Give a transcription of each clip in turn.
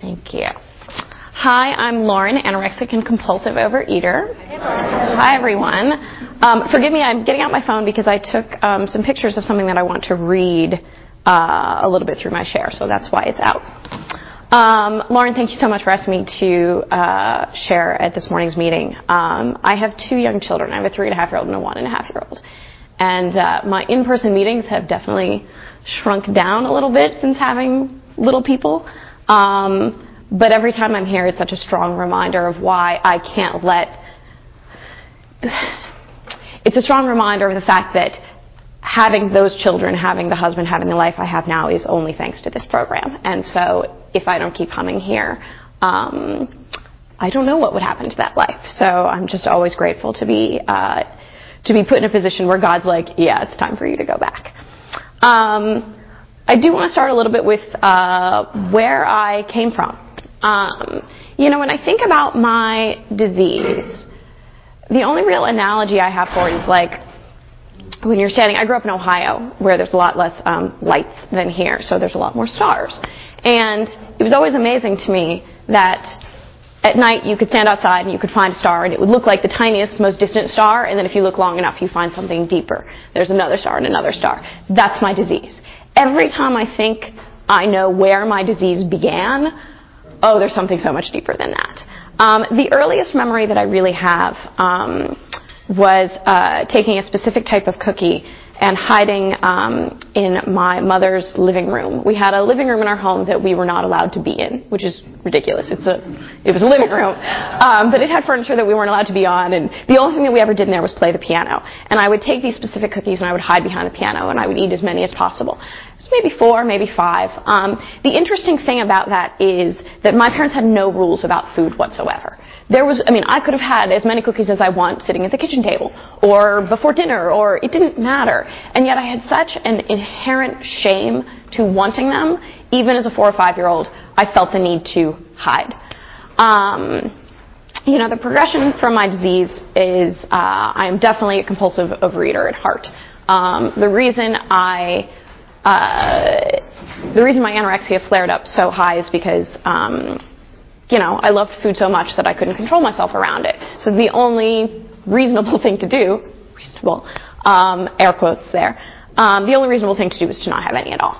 Thank you. Hi, I'm Lauren, anorexic and compulsive overeater. Hi, everyone. Forgive me, I'm getting out my phone because I took some pictures of something that I want to read a little bit through my share, so that's why it's out. Lauren, thank you so much for asking me to share at this morning's meeting. I have two young children. I have a 3.5-year-old and a 1.5-year-old. And my in-person meetings have definitely shrunk down a little bit since having little people. But every time I'm here, it's such a strong reminder of why I can't let... It's a strong reminder of the fact that having those children, having the husband, having the life I have now is only thanks to this program. And so if I don't keep coming here, I don't know what would happen to that life. So I'm just always grateful to be put in a position where God's like, yeah, it's time for you to go back. I do want to start a little bit with where I came from. When I think about my disease, the only real analogy I have for it is like when you're standing, I grew up in Ohio where there's a lot less lights than here, so there's a lot more stars. And it was always amazing to me that at night you could stand outside and you could find a star and it would look like the tiniest, most distant star, and then if you look long enough you find something deeper. There's another star and another star. That's my disease. Every time I think I know where my disease began, oh, there's something so much deeper than that. The earliest memory that I really have was taking a specific type of cookie and hiding in my mother's living room. We had a living room in our home that we were not allowed to be in, which is ridiculous. It was a living room, but it had furniture that we weren't allowed to be on, and the only thing that we ever did in there was play the piano. And I would take these specific cookies and I would hide behind the piano and I would eat as many as possible. It was maybe 4, maybe 5. The interesting thing about that is that my parents had no rules about food whatsoever. I could have had as many cookies as I want sitting at the kitchen table or before dinner, or it didn't matter. And yet I had such an inherent shame to wanting them. Even as a 4 or 5-year-old, I felt the need to hide. The progression from my disease is I am definitely a compulsive overeater at heart. The reason my anorexia flared up so high is because I loved food so much that I couldn't control myself around it. So the only reasonable thing to do, air quotes there, the only reasonable thing to do was to not have any at all.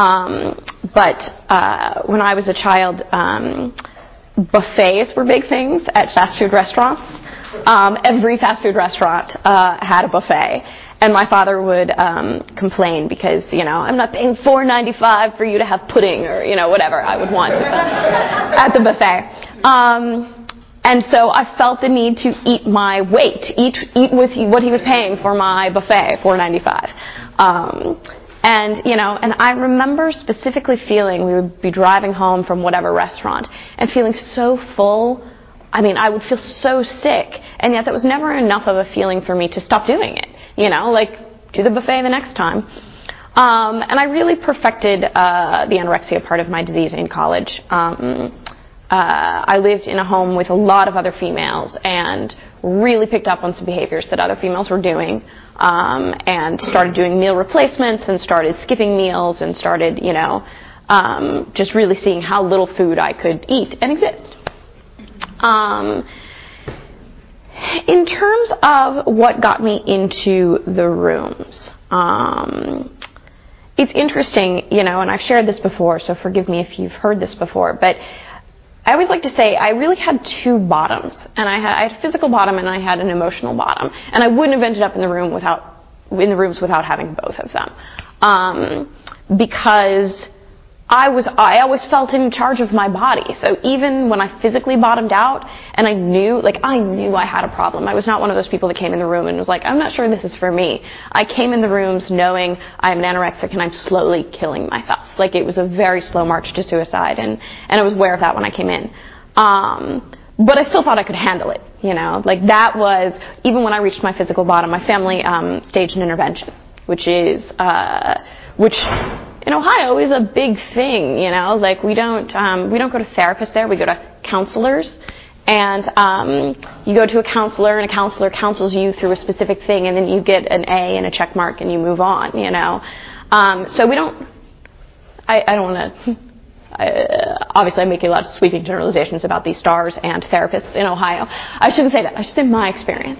But when I was a child, buffets were big things at fast food restaurants. Every fast food restaurant had a buffet. And my father would complain because, I'm not paying $4.95 for you to have pudding or, whatever I would want at the buffet. And so I felt the need to eat my weight. Eat what he was paying for my buffet, $4.95. And I remember specifically feeling, we would be driving home from whatever restaurant and feeling so full. I would feel so sick, and yet that was never enough of a feeling for me to stop doing it. Do the buffet the next time. And I really perfected the anorexia part of my disease in college. I lived in a home with a lot of other females and really picked up on some behaviors that other females were doing, and started doing meal replacements and started skipping meals and started, just really seeing how little food I could eat and exist. In terms of what got me into the rooms, it's interesting, and I've shared this before, so forgive me if you've heard this before, but I always like to say I really had 2 bottoms, and I had a physical bottom and I had an emotional bottom, and I wouldn't have ended up in the rooms without having both of them, because I always felt in charge of my body. So even when I physically bottomed out and I knew I had a problem, I was not one of those people that came in the room and was like, I'm not sure this is for me. I came in the rooms knowing I'm an anorexic and I'm slowly killing myself. It was a very slow march to suicide, and I was aware of that when I came in. But I still thought I could handle it, that was, even when I reached my physical bottom, my family staged an intervention, which in Ohio is a big thing, we don't go to therapists there, we go to counselors, and you go to a counselor and a counselor counsels you through a specific thing, and then you get an A and a check mark and you move on, So we don't, I don't want to, obviously I'm making a lot of sweeping generalizations about these stars and therapists in Ohio. I shouldn't say that. I should say my experience.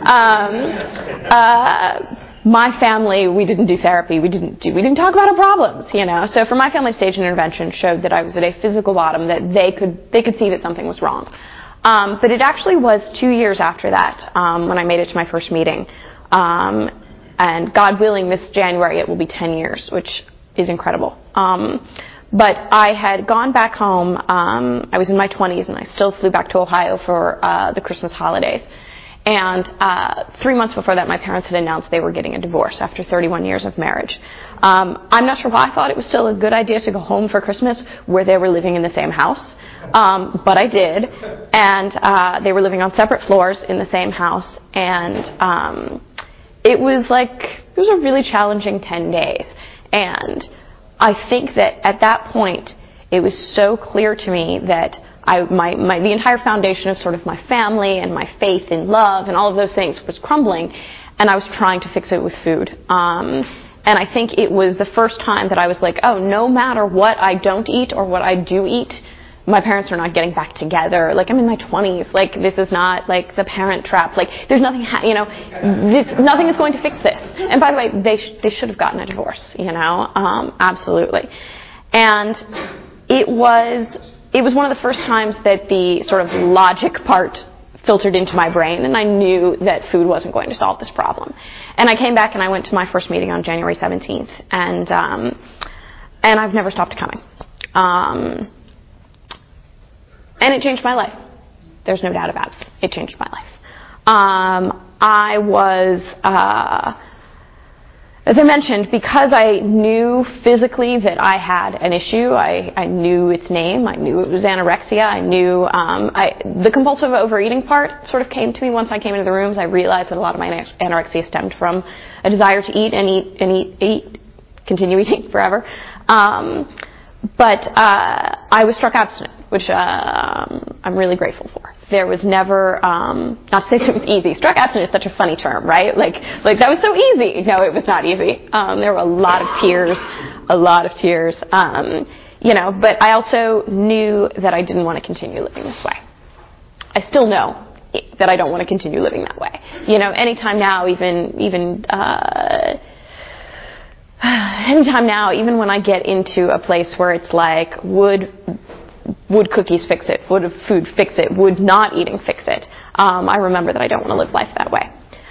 My family, we didn't do therapy. We didn't talk about our problems, So for my family, stage intervention showed that I was at a physical bottom, that they could see that something was wrong. But it actually was 2 years after that when I made it to my first meeting. And God willing, this January it will be 10 years, which is incredible. But I had gone back home. I was in my 20s, and I still flew back to Ohio for the Christmas holidays. And 3 months before that, my parents had announced they were getting a divorce after 31 years of marriage. I'm not sure why I thought it was still a good idea to go home for Christmas where they were living in the same house. But I did. And they were living on separate floors in the same house. And it was a really challenging 10 days. And I think that at that point, it was so clear to me that the entire foundation of sort of my family and my faith in love and all of those things was crumbling, and I was trying to fix it with food. And I think it was the first time that I was like, oh, no matter what I don't eat or what I do eat, my parents are not getting back together. I'm in my 20s. This is not the Parent Trap. There's nothing, nothing is going to fix this. And by the way, they should have gotten a divorce, absolutely. And it was one of the first times that the sort of logic part filtered into my brain, and I knew that food wasn't going to solve this problem. And I came back and I went to my first meeting on January 17th, and I've never stopped coming. And it changed my life. There's no doubt about it. It changed my life. I was, as I mentioned, because I knew physically that I had an issue, I knew its name, I knew it was anorexia, I knew, the compulsive overeating part sort of came to me once I came into the rooms. I realized that a lot of my anorexia stemmed from a desire to eat and eat, continue eating forever. But I was struck abstinent, which I'm really grateful for. There was never, not to say that it was easy. Struck abstinent is such a funny term, right? Like that was so easy. No, it was not easy. There were a lot of tears. But I also knew that I didn't want to continue living this way. I still know that I don't want to continue living that way. Anytime now, even when I get into a place where it's like, would cookies fix it? Would food fix it? Would not eating fix it? I remember that I don't want to live life that way.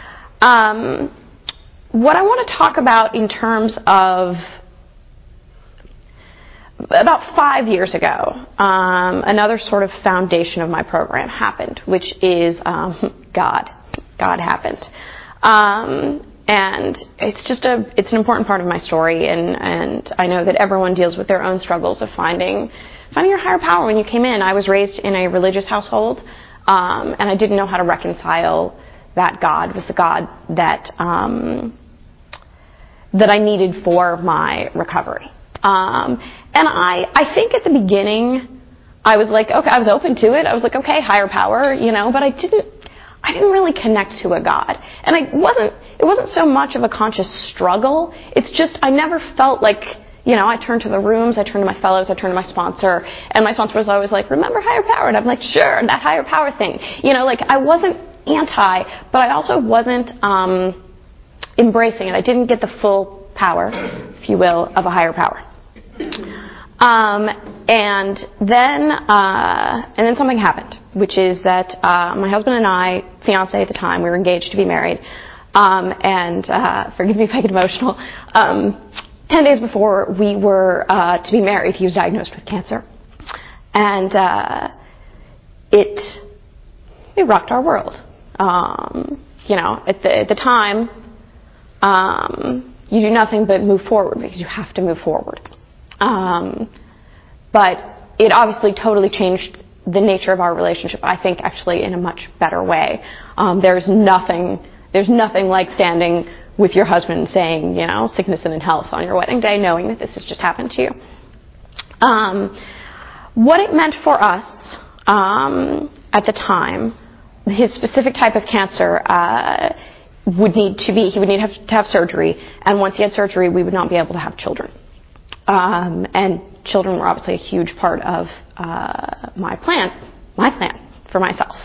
What I want to talk about in terms of about 5 years ago, another sort of foundation of my program happened, which is God. God happened. And it's an important part of my story, and I know that everyone deals with their own struggles of finding your higher power. When you came in, I was raised in a religious household, and I didn't know how to reconcile that God with the God that I needed for my recovery. And I think at the beginning, I was like, okay, I was open to it. I was like, okay, higher power, but I didn't really connect to a God. And it wasn't so much of a conscious struggle. It's just, I never felt like, I turned to the rooms, I turned to my fellows, I turned to my sponsor, and my sponsor was always like, remember higher power? And I'm like, sure, that higher power thing. I wasn't anti, but I also wasn't embracing it. I didn't get the full power, if you will, of a higher power. And then something happened, which is that my husband and I, fiancé at the time, we were engaged to be married, and forgive me if I get emotional, 10 days before we were to be married, he was diagnosed with cancer. And it rocked our world. At the time, you do nothing but move forward because you have to move forward. But it obviously totally changed the nature of our relationship, I think, actually in a much better way. There's nothing like standing with your husband and saying, sickness and in health on your wedding day, knowing that this has just happened to you. What it meant for us at the time, his specific type of cancer he would need to have surgery, and once he had surgery, we would not be able to have children. And children were obviously a huge part of my plan for myself.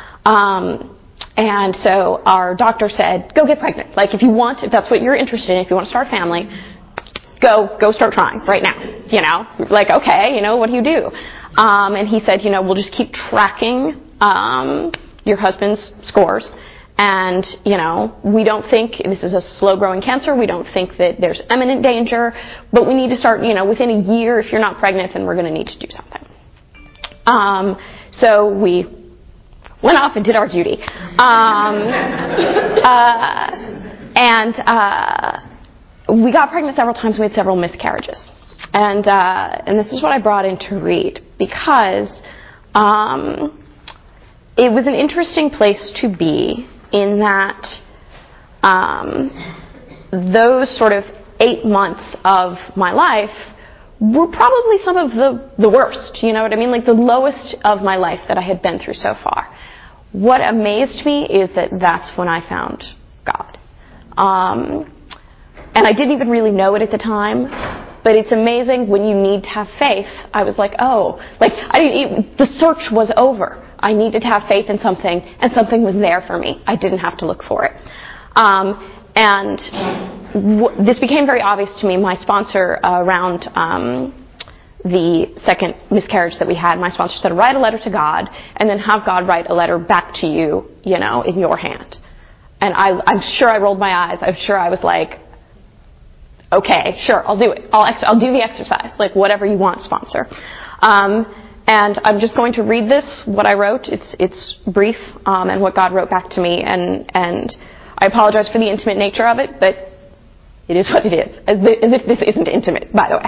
And so our doctor said, go get pregnant. Like, if that's what you're interested in, if you want to start a family, go start trying right now. Like, okay, what do you do? And he said, we'll just keep tracking your husband's scores. And, we don't think this is a slow-growing cancer. We don't think that there's imminent danger. But we need to start, within a year. If you're not pregnant, then we're going to need to do something. So we went off and did our duty. And we got pregnant several times. We had several miscarriages. And this is what I brought in to read, because it was an interesting place to be, in that those sort of 8 months of my life were probably some of the worst, you know what I mean? Like, the lowest of my life that I had been through so far. What amazed me is that that's when I found God. And I didn't even really know it at the time, but it's amazing when you need to have faith. I was like, the search was over. I needed to have faith in something, and something was there for me. I didn't have to look for it. This became very obvious to me. My sponsor, around the second miscarriage that we had, my sponsor said, write a letter to God, and then have God write a letter back to you, in your hand. And I'm sure I rolled my eyes. I'm sure I was like, okay, sure, I'll do it. I'll do the exercise, like, whatever you want, sponsor. And I'm just going to read this, what I wrote. It's brief, and what God wrote back to me. And I apologize for the intimate nature of it, but it is what it is. As if this isn't intimate, by the way.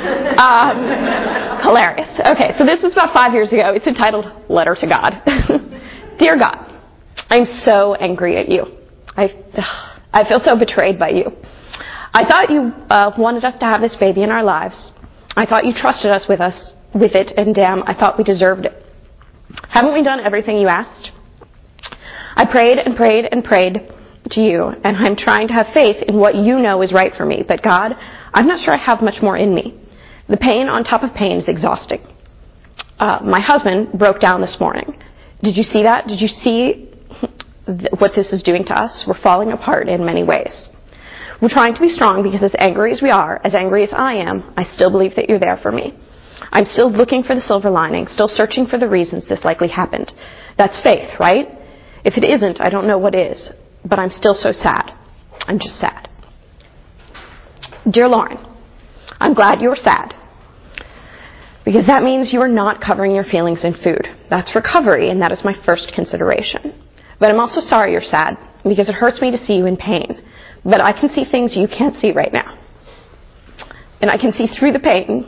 Hilarious. Okay, so this was about 5 years ago. It's entitled Letter to God. Dear God, I'm so angry at you. I feel so betrayed by you. I thought you wanted us to have this baby in our lives. I thought you trusted us with it, and damn, I thought we deserved it. Haven't we done everything you asked? I prayed and prayed and prayed to you, and I'm trying to have faith in what you know is right for me. But God, I'm not sure I have much more in me. The pain on top of pain is exhausting. My husband broke down this morning. Did you see that? Did you see what this is doing to us? We're falling apart in many ways. We're trying to be strong because, as angry as we are, as angry as I am, I still believe that you're there for me. I'm still looking for the silver lining, still searching for the reasons this likely happened. That's faith, right? If it isn't, I don't know what is. But I'm still so sad. I'm just sad. Dear Lauren, I'm glad you're sad, because that means you are not covering your feelings in food. That's recovery, and that is my first consideration. But I'm also sorry you're sad, because it hurts me to see you in pain. But I can see things you can't see right now. And I can see through the pain.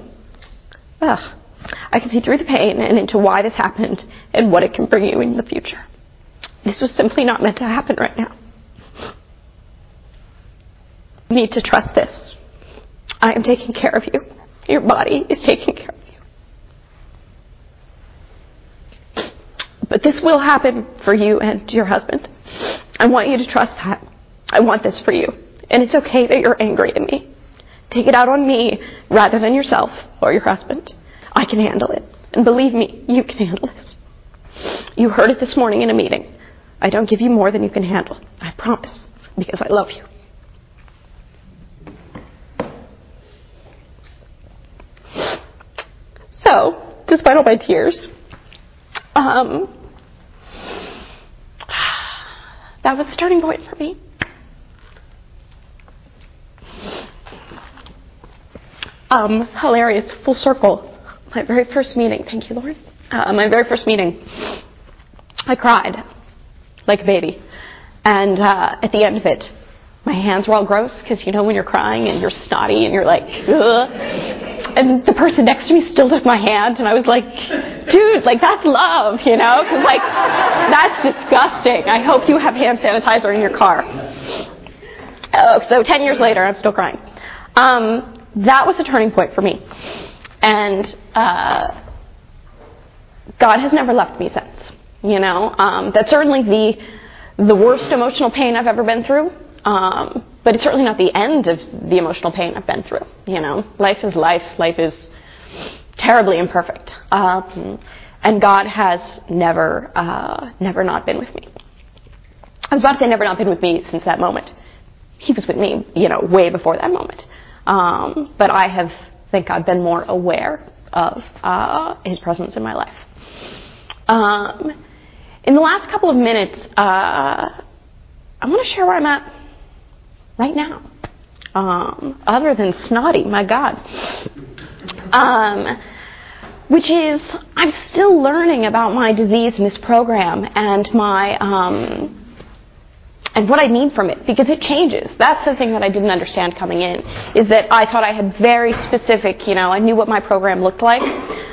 I can see through the pain and into why this happened and what it can bring you in the future. This was simply not meant to happen right now. You need to trust this. I am taking care of you. Your body is taking care of you. But this will happen for you and your husband. I want you to trust that. I want this for you. And it's okay that you're angry at me. Take it out on me rather than yourself or your husband. I can handle it. And believe me, you can handle this. You heard it this morning in a meeting. I don't give you more than you can handle. I promise. Because I love you. So, despite all my tears, that was the starting point for me. Hilarious, full circle. My very first meeting, thank you, Lord. My very first meeting, I cried like a baby. And at the end of it, my hands were all gross, because when you're crying and you're snotty and you're like, ugh. And the person next to me still took my hand, and I was like, dude, that's love, because that's disgusting. I hope you have hand sanitizer in your car. So 10 years later, I'm still crying. That was a turning point for me. And God has never left me since, That's certainly the worst emotional pain I've ever been through. But it's certainly not the end of the emotional pain I've been through, Life is life. Life is terribly imperfect. And God has never not been with me. I was about to say never not been with me since that moment. He was with me, way before that moment. But I have, thank God, been more aware of his presence in my life. In the last couple of minutes, I want to share where I'm at right now. Other than snotty, my God. Which is, I'm still learning about my disease in this program and my and what I need from it, because it changes. That's the thing that I didn't understand coming in, is that I thought I had very specific, I knew what my program looked like.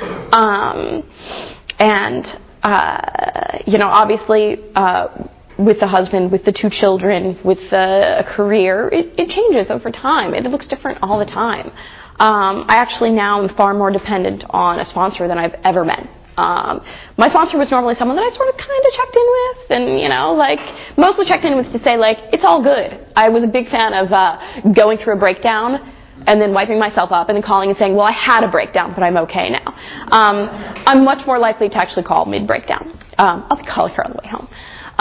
Obviously, with the husband, with the 2 children, with a career, it changes over time. It looks different all the time. I actually now am far more dependent on a sponsor than I've ever been. My sponsor was normally someone that I sort of kind of checked in with and, mostly checked in with to say, it's all good. I was a big fan of going through a breakdown and then wiping myself up and then calling and saying, well, I had a breakdown, but I'm okay now. I'm much more likely to actually call mid-breakdown. I'll be calling her on the way home.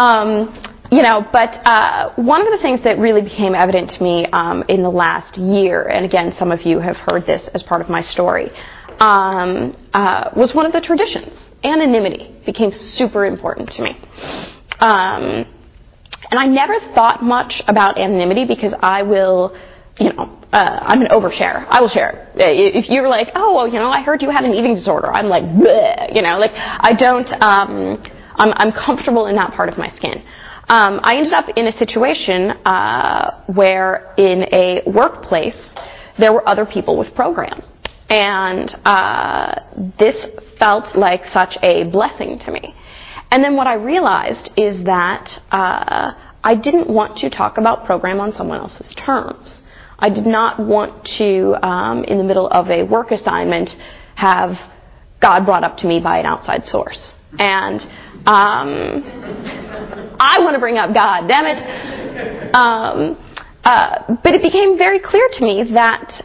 But one of the things that really became evident to me in the last year, and again, some of you have heard this as part of my story, was one of the traditions. Anonymity became super important to me. And I never thought much about anonymity because I will, I'm an overshare. I will share. If you're like, I heard you had an eating disorder, I'm like, bleh, I don't, I'm comfortable in that part of my skin. I ended up in a situation where in a workplace there were other people with program. And this felt like such a blessing to me. And then what I realized is that I didn't want to talk about program on someone else's terms. I did not want to, in the middle of a work assignment, have God brought up to me by an outside source. And I want to bring up God, damn it. But it became very clear to me that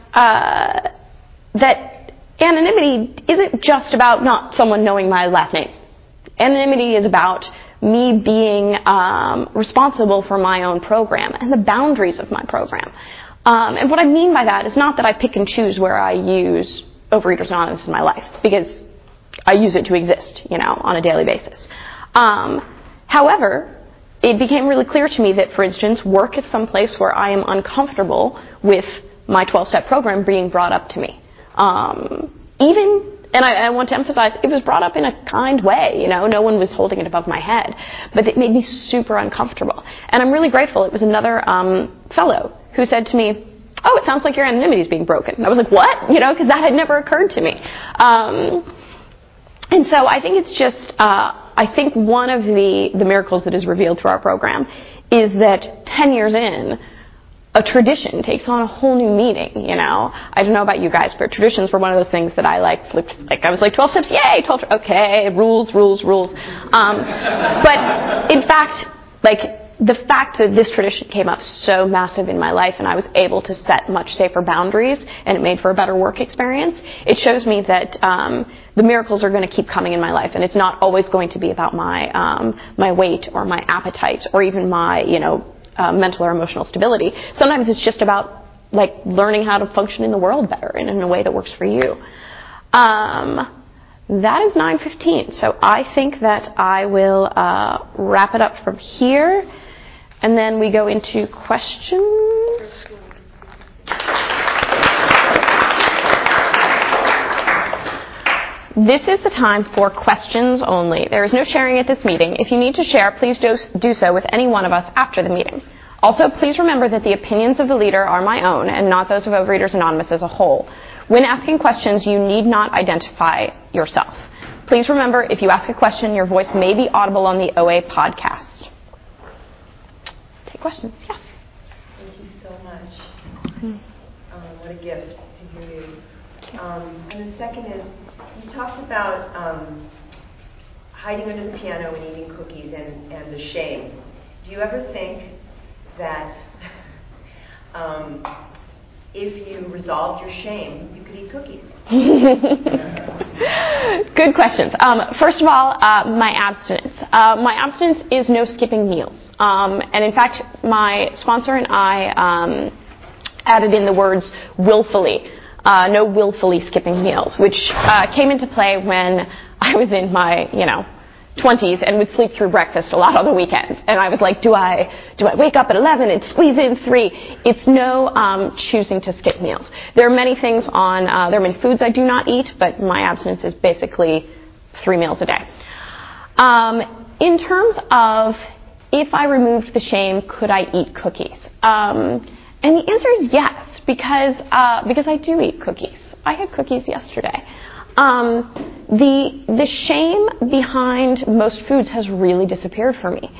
anonymity isn't just about not someone knowing my last name. Anonymity is about me being responsible for my own program and the boundaries of my program. And what I mean by that is not that I pick and choose where I use Overeaters Anonymous in my life, because I use it to exist, on a daily basis. However, it became really clear to me that, for instance, work is some place where I am uncomfortable with my 12-step program being brought up to me. And I want to emphasize, it was brought up in a kind way, no one was holding it above my head, but it made me super uncomfortable. And I'm really grateful. It was another fellow who said to me, oh, it sounds like your anonymity is being broken. And I was like, what? Because that had never occurred to me. And so I think it's just, I think one of the miracles that is revealed through our program is that 10 years in, a tradition takes on a whole new meaning, I don't know about you guys, but traditions were one of those things that I flipped, I was like, 12 steps, yay, 12, okay, rules. But in fact, the fact that this tradition came up so massive in my life and I was able to set much safer boundaries and it made for a better work experience, it shows me that the miracles are going to keep coming in my life, and it's not always going to be about my weight or my appetite or even my, mental or emotional stability. Sometimes it's just about learning how to function in the world better and in a way that works for you. That is 9:15, so I think that I will wrap it up from here, and then we go into questions. This is the time for questions only. There is no sharing at this meeting. If you need to share, please do so with any one of us after the meeting. Also, please remember that the opinions of the leader are my own and not those of Overeaters Anonymous as a whole. When asking questions, you need not identify yourself. Please remember, if you ask a question, your voice may be audible on the OA podcast. Take questions. Yes. Thank you so much. What a gift to hear you. And the second is, you talked about hiding under the piano and eating cookies and the shame. Do you ever think that if you resolved your shame, you could eat cookies? Good questions. First of all, my abstinence. My abstinence is no skipping meals. And in fact, my sponsor and I added in the words willfully. No willfully skipping meals, which came into play when I was in my, 20s and would sleep through breakfast a lot on the weekends. And I was like, do I wake up at 11 and squeeze in 3? It's no choosing to skip meals. There are many things there are many foods I do not eat, but my abstinence is basically 3 meals a day. In terms of if I removed the shame, could I eat cookies? And the answer is yes, because I do eat cookies. I had cookies yesterday. The shame behind most foods has really disappeared for me.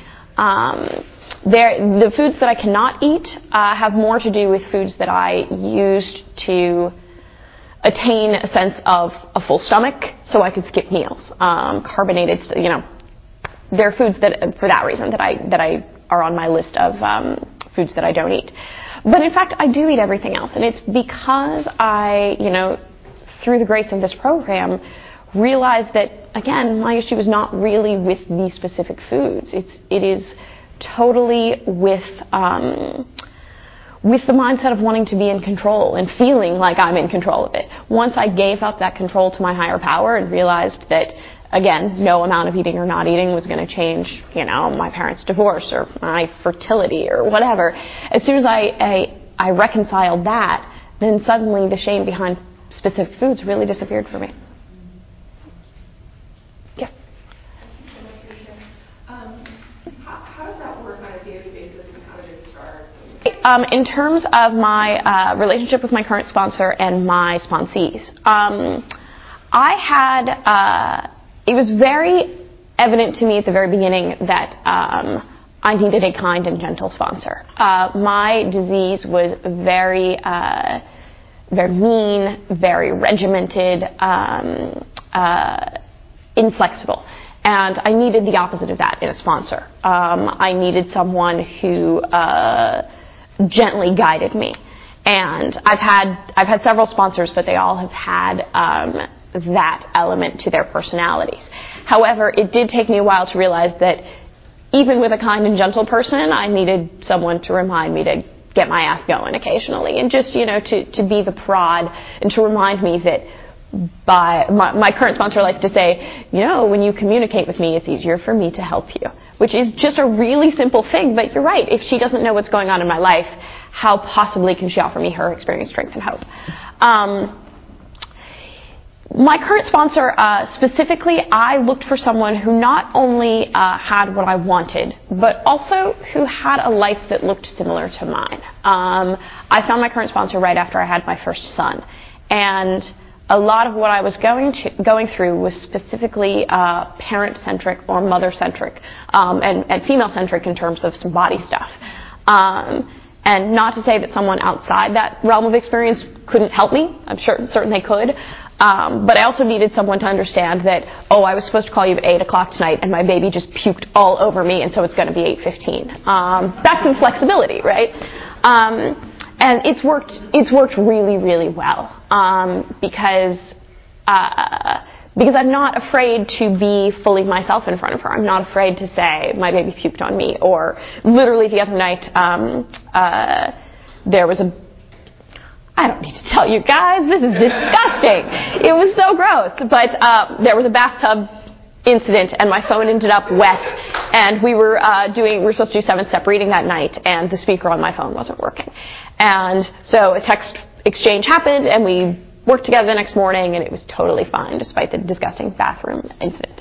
The foods that I cannot eat have more to do with foods that I used to attain a sense of a full stomach, so I could skip meals. Carbonated, there are foods that, for that reason, that I are on my list of foods that I don't eat. But in fact, I do eat everything else, and it's because I, through the grace of this program, realized that, again, my issue is not really with these specific foods. It is totally with the mindset of wanting to be in control and feeling like I'm in control of it. Once I gave up that control to my higher power and realized that, again, no amount of eating or not eating was going to change, my parents' divorce or my fertility or whatever, as soon as I reconciled that, then suddenly the shame behind specific foods really disappeared for me. Yes? How does that work on a daily basis, and how did it start? In terms of my relationship with my current sponsor and my sponsees, it was very evident to me at the very beginning that I needed a kind and gentle sponsor. My disease was very mean, very regimented, inflexible. And I needed the opposite of that in a sponsor. I needed someone who gently guided me. And I've had several sponsors, but they all have had that element to their personalities. However, it did take me a while to realize that even with a kind and gentle person, I needed someone to remind me to get my ass going occasionally, and just, to be the prod and to remind me that my current sponsor likes to say, when you communicate with me, it's easier for me to help you, which is just a really simple thing, but you're right. If she doesn't know what's going on in my life, how possibly can she offer me her experience, strength, and hope? My current sponsor, specifically, I looked for someone who not only had what I wanted, but also who had a life that looked similar to mine. I found my current sponsor right after I had my first son, and a lot of what I was going through was specifically parent-centric or mother-centric, and female-centric in terms of some body stuff. And not to say that someone outside that realm of experience couldn't help me. I'm certain they could. But I also needed someone to understand that, I was supposed to call you at 8 o'clock tonight, and my baby just puked all over me, and so it's going to be 8:15. Back to the flexibility, right? And it's worked really, really well, because I'm not afraid to be fully myself in front of her. I'm not afraid to say my baby puked on me, or literally the other night there was I don't need to tell you guys, this is disgusting. It was so gross, but there was a bathtub incident, and my phone ended up wet, and we were supposed to do 7-step reading that night, and the speaker on my phone wasn't working. And so a text exchange happened, and we worked together the next morning, and it was totally fine, despite the disgusting bathroom incident.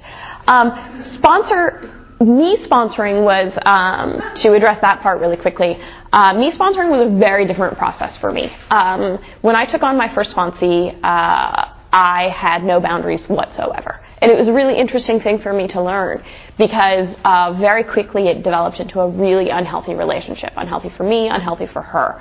Me sponsoring was, to address that part really quickly, me sponsoring was a very different process for me. When I took on my first sponsee, I had no boundaries whatsoever. And it was a really interesting thing for me to learn, because very quickly it developed into a really unhealthy relationship. Unhealthy for me, unhealthy for her.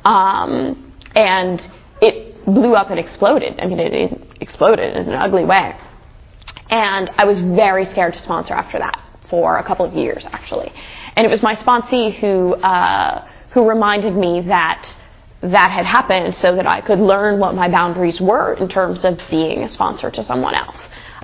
And it blew up and exploded. I mean, it exploded in an ugly way. And I was very scared to sponsor after that, for a couple of years, actually. And it was my sponsee who reminded me that that had happened so that I could learn what my boundaries were in terms of being a sponsor to someone else.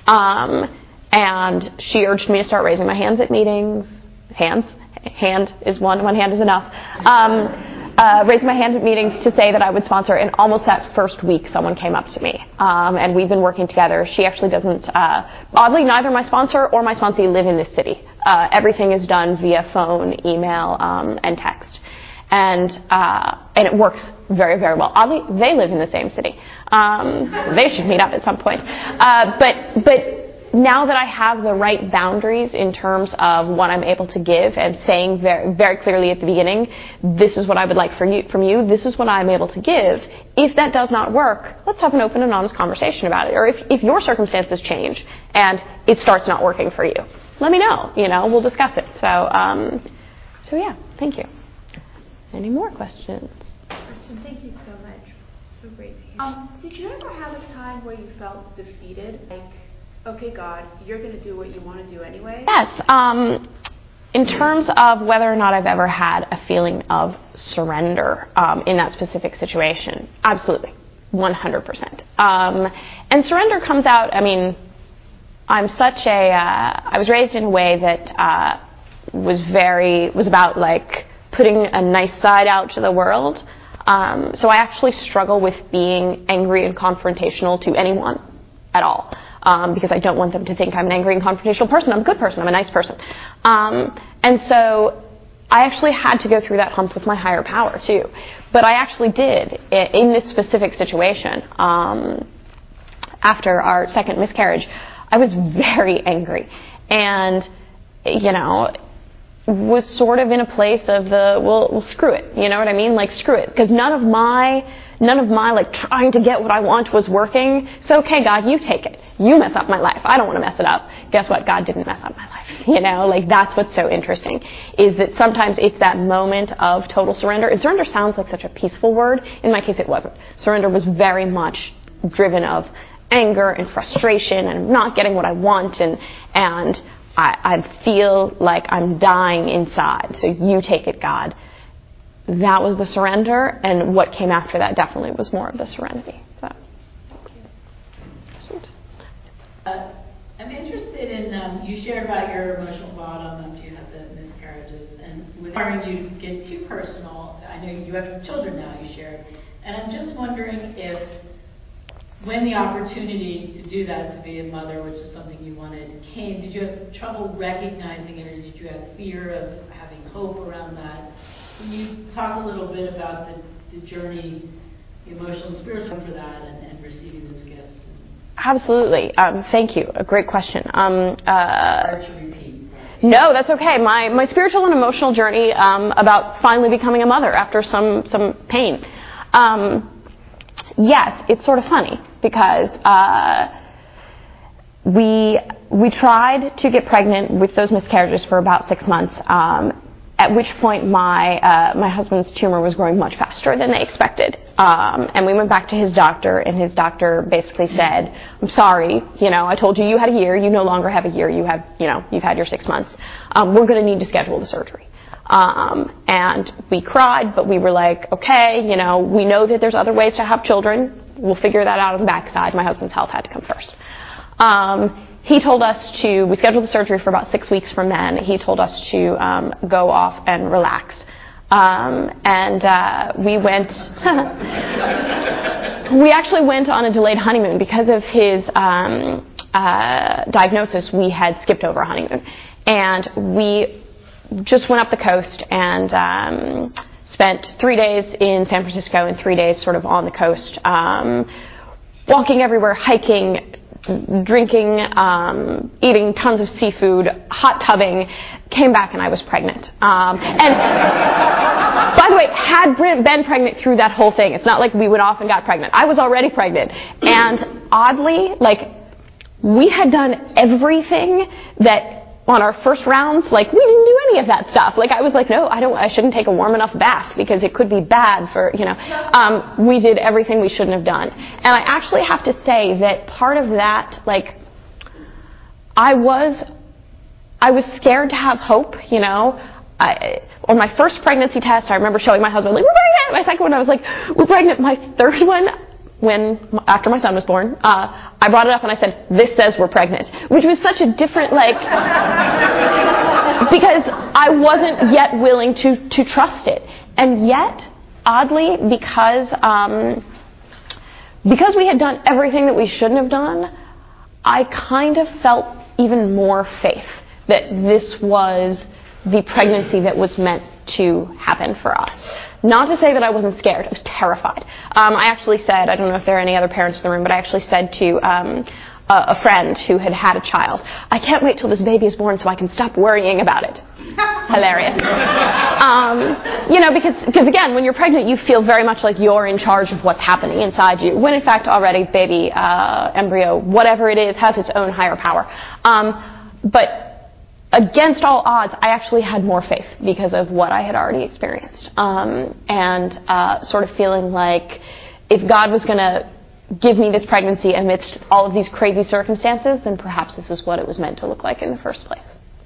And she urged me to start raising my hands at meetings. Hand is one hand is enough. Raised my hand at meetings to say that I would sponsor, and almost that first week someone came up to me. And we've been working together. She actually doesn't, oddly, neither my sponsor or my sponsee live in this city. Everything is done via phone, email, and text. And it works very, very well. Oddly, they live in the same city. They should meet up at some point. But now that I have the right boundaries in terms of what I'm able to give and saying very, very clearly at the beginning, this is what I would like from you, this is what I'm able to give. If that does not work, let's have an open and honest conversation about it. Or if your circumstances change and it starts not working for you, let me know. We'll discuss it. So yeah, thank you. Any more questions? Thank you so much. So great to hear. Did you ever have a time where you felt defeated? Like, okay, God, you're going to do what you want to do anyway? Yes. In terms of whether or not I've ever had a feeling of surrender in that specific situation, absolutely, 100%. And surrender comes out, I was raised in a way that was about like putting a nice side out to the world. So I actually struggle with being angry and confrontational to anyone at all. Because I don't want them to think I'm an angry and confrontational person. I'm a good person. I'm a nice person. And so I actually had to go through that hump with my higher power, too. But I actually did, in this specific situation, after our second miscarriage, I was very angry. And, was sort of in a place of well, screw it. You know what I mean? Like, screw it. Because none of my like trying to get what I want was working. So, okay, God, you take it. You mess up my life. I don't want to mess it up. Guess what? God didn't mess up my life. Like that's what's so interesting is that sometimes it's that moment of total surrender. And surrender sounds like such a peaceful word. In my case, it wasn't. Surrender was very much driven of anger and frustration and not getting what I want and I feel like I'm dying inside. So you take it, God. That was the surrender, and what came after that definitely was more of the serenity. So. I'm interested in, you shared about your emotional bottom after you had the miscarriages, and without you get too personal, I know you have children now, you shared, and I'm just wondering if, when the opportunity to do that, to be a mother, which is something you wanted, came, did you have trouble recognizing it, or did you have fear of having hope around that? Can you talk a little bit about the journey, the emotional and spiritual for that, and receiving those gifts? Absolutely. Thank you. A great question. Hard to repeat. No, that's okay. My spiritual and emotional journey about finally becoming a mother after some pain. Yes, it's sort of funny because we tried to get pregnant with those miscarriages for about 6 months. At which point my husband's tumor was growing much faster than they expected. And we went back to his doctor, and his doctor basically said, I'm sorry, I told you had a year, you no longer have a year, you've had your 6 months. We're going to need to schedule the surgery. And we cried, but we were like, okay, we know that there's other ways to have children. We'll figure that out on the backside. My husband's health had to come first. He told us we scheduled the surgery for about 6 weeks from then. He told us to go off and relax. We went, we actually went on a delayed honeymoon because of his diagnosis. We had skipped over a honeymoon. And we just went up the coast and spent 3 days in San Francisco and 3 days sort of on the coast, walking everywhere, hiking, drinking, eating tons of seafood, hot tubbing, came back and I was pregnant. And by the way, had been pregnant through that whole thing. It's not like we went off and got pregnant. I was already pregnant. And oddly, we had done everything that on our first rounds, we didn't do any of that stuff. I was like, no, I shouldn't take a warm enough bath because it could be bad for, we did everything we shouldn't have done. And I actually have to say that part of that, I was scared to have hope, on my first pregnancy test, I remember showing my husband, we're pregnant. My second one, I was like, we're pregnant. My third one, after my son was born, I brought it up and I said, this says we're pregnant, which was such a different, because I wasn't yet willing to trust it. And yet, oddly, because we had done everything that we shouldn't have done, I kind of felt even more faith that this was the pregnancy that was meant to happen for us. Not to say that I wasn't scared. I was terrified. I actually said, I don't know if there are any other parents in the room, but I actually said to a friend who had had a child, I can't wait till this baby is born so I can stop worrying about it. Hilarious. Because again, when you're pregnant, you feel very much like you're in charge of what's happening inside you, when in fact already baby, embryo, whatever it is, has its own higher power. But against all odds, I actually had more faith because of what I had already experienced. And sort of feeling like if God was going to give me this pregnancy amidst all of these crazy circumstances, then perhaps this is what it was meant to look like in the first place.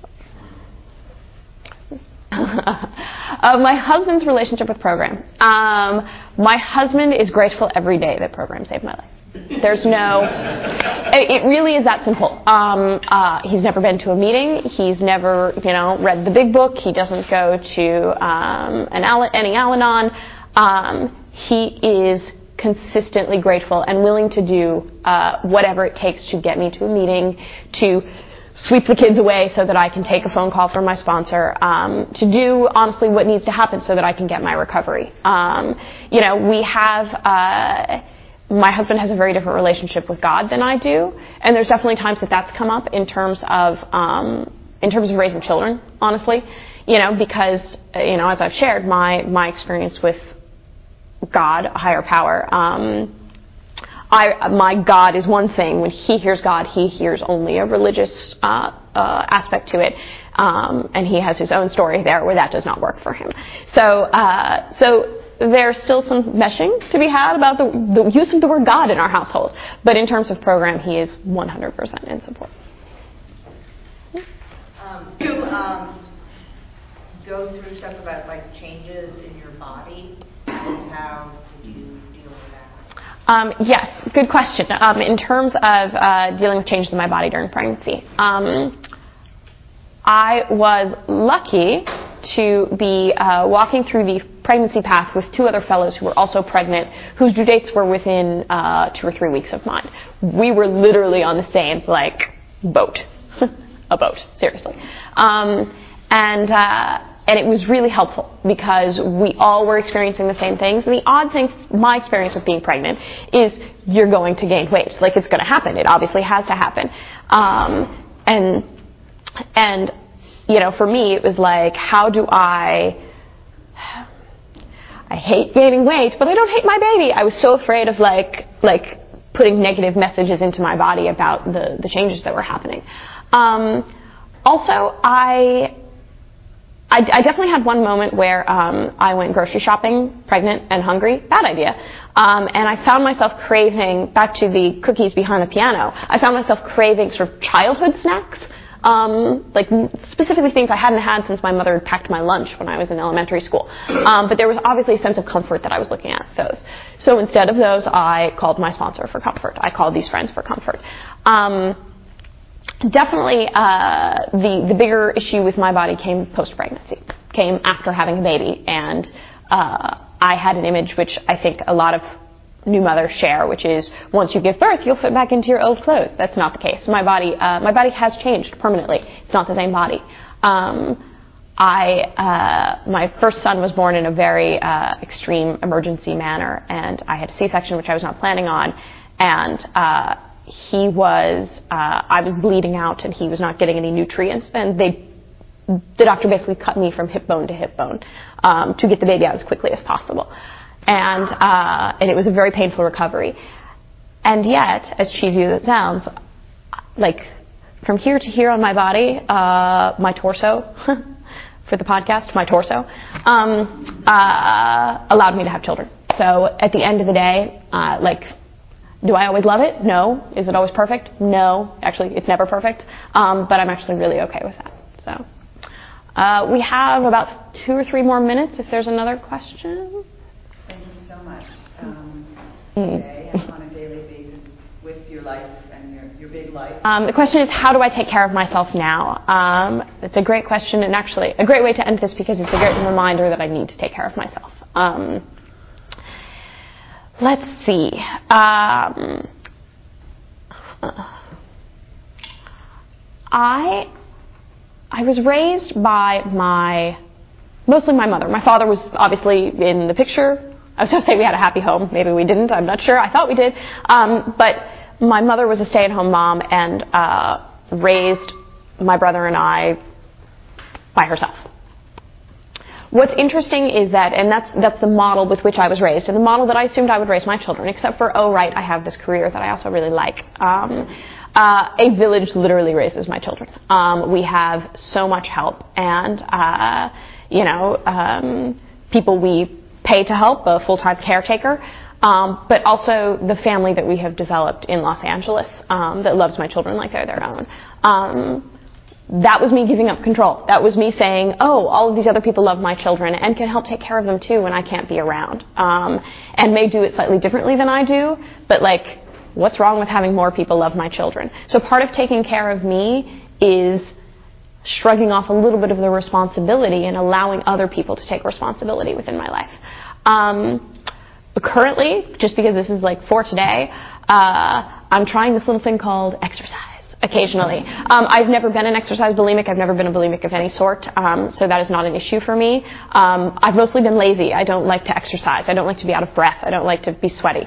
My husband's relationship with program. My husband is grateful every day that program saved my life. There's no, it really is that simple. He's never been to a meeting. He's never, read the big book. He doesn't go to any Al-Anon. He is consistently grateful and willing to do whatever it takes to get me to a meeting, to sweep the kids away so that I can take a phone call from my sponsor, to do, honestly, what needs to happen so that I can get my recovery. We have... My husband has a very different relationship with God than I do, and there's definitely times that that's come up in terms of raising children, honestly, because as I've shared, my experience with God, a higher power, my God is one thing. When he hears God, he hears only a religious aspect to it, and he has his own story there where that does not work for him. So there's still some meshing to be had about the use of the word God in our household. But in terms of program, he is 100% in support. You go through stuff about changes in your body, and how did you deal with that? Yes, good question. In terms of dealing with changes in my body during pregnancy, I was lucky to be walking through the pregnancy path with two other fellows who were also pregnant, whose due dates were within 2 or 3 weeks of mine. We were literally on the same, boat. A boat, seriously. And it was really helpful because we all were experiencing the same things. And the odd thing, my experience with being pregnant, is you're going to gain weight. It's going to happen. It obviously has to happen. And for me, it was how do I hate gaining weight, but I don't hate my baby. I was so afraid of putting negative messages into my body about the changes that were happening. Also, I definitely had one moment where I went grocery shopping, pregnant and hungry. Bad idea. And I found myself craving, back to the cookies behind the piano, I found myself craving sort of childhood snacks. Specifically things I hadn't had since my mother had packed my lunch when I was in elementary school. But there was obviously a sense of comfort that I was looking at those. So instead of those, I called my sponsor for comfort. I called these friends for comfort. Definitely, the bigger issue with my body came post-pregnancy, came after having a baby. And I had an image which I think a lot of new mothers share, which is once you give birth, you'll fit back into your old clothes. That's not the case. My body has changed permanently. It's not the same body. My first son was born in a very extreme emergency manner, and I had a C-section, which I was not planning on, and I was bleeding out, and he was not getting any nutrients, and the doctor basically cut me from hip bone to hip bone to get the baby out as quickly as possible. And it was a very painful recovery. And yet, as cheesy as it sounds, from here to here on my body, my torso, for the podcast, my torso, allowed me to have children. So at the end of the day, do I always love it? No. Is it always perfect? No. Actually, it's never perfect. But I'm actually really okay with that. So we have about 2 or 3 more minutes if there's another question. today and on a daily basis with your life and your big life? The question is, how do I take care of myself now? It's a great question, and actually a great way to end this because it's a great reminder that I need to take care of myself. Let's see. I was raised by mostly my mother. My father was obviously in the picture. I was going to say we had a happy home. Maybe we didn't. I'm not sure. I thought we did. But my mother was a stay-at-home mom and raised my brother and I by herself. What's interesting is that, and that's the model with which I was raised, and the model that I assumed I would raise my children, except for, I have this career that I also really like. A village literally raises my children. We have so much help, and people we pay to help, a full-time caretaker, but also the family that we have developed in Los Angeles that loves my children like they're their own. That was me giving up control. That was me saying, all of these other people love my children and can help take care of them too when I can't be around, and may do it slightly differently than I do, but what's wrong with having more people love my children? So part of taking care of me is shrugging off a little bit of the responsibility and allowing other people to take responsibility within my life. Currently, just because this is for today, I'm trying this little thing called exercise occasionally. I've never been an exercise bulimic. I've never been a bulimic of any sort, so that is not an issue for me. I've mostly been lazy. I don't like to exercise. I don't like to be out of breath. I don't like to be sweaty.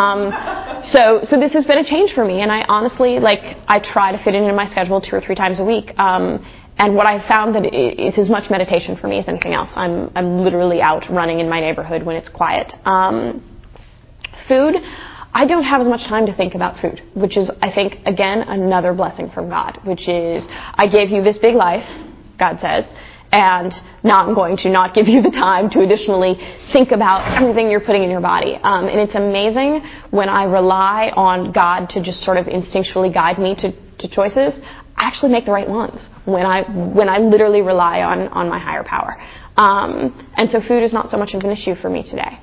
So this has been a change for me, and I honestly, I try to fit it into my schedule 2 or 3 times a week. And what I've found that it's as much meditation for me as anything else. I'm literally out running in my neighborhood when it's quiet. Food, I don't have as much time to think about food, which is, I think, again, another blessing from God, which is, I gave you this big life, God says, and now I'm going to not give you the time to additionally think about everything you're putting in your body. And it's amazing when I rely on God to just sort of instinctually guide me to choices, I actually make the right ones when I literally rely on my higher power. And so food is not so much of an issue for me today.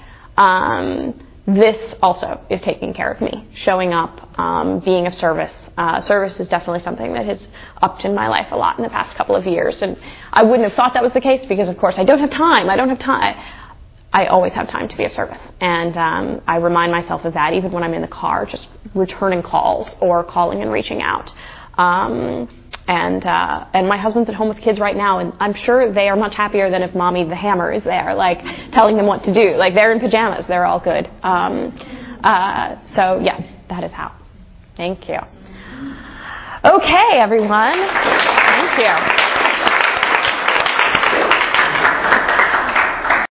This also is taking care of me, showing up, being of service. Service is definitely something that has upped in my life a lot in the past couple of years. And I wouldn't have thought that was the case because, of course, I don't have time. I always have time to be of service. And I remind myself of that even when I'm in the car, just returning calls or calling and reaching out. And my husband's at home with kids right now, and I'm sure they are much happier than if Mommy the Hammer is there, telling them what to do. They're in pajamas. They're all good. So, yes, that is how. Thank you. Okay, everyone. Thank you.